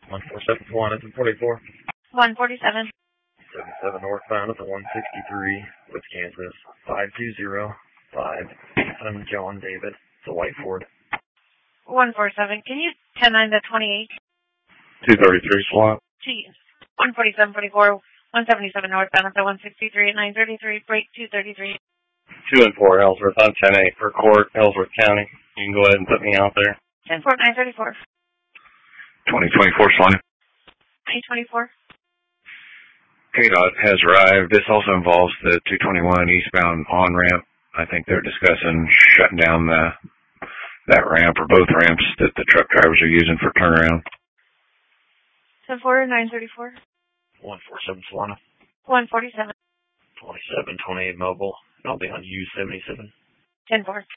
147 Swan at the 44. 147. 77 northbound at the 163 with Kansas. 5205. I'm John David. It's a white Ford. 147. Can you 10-9 the 28? 233 Swan. 147, 44, 177 northbound at the 163 at 933, break 233. 2 and 4 Ellsworth. I'm 10-8 for court, Ellsworth County. You can go ahead and put me out there. 10-4, 934. 2024 Swan. 824. KDOT has arrived. This also involves the 221 eastbound on-ramp. I think they're discussing shutting down that ramp or both ramps that the truck drivers are using for turnaround. 10-4, 934. 147 Swan. 147. 2728 Mobile. I'll be on U77. 10-4.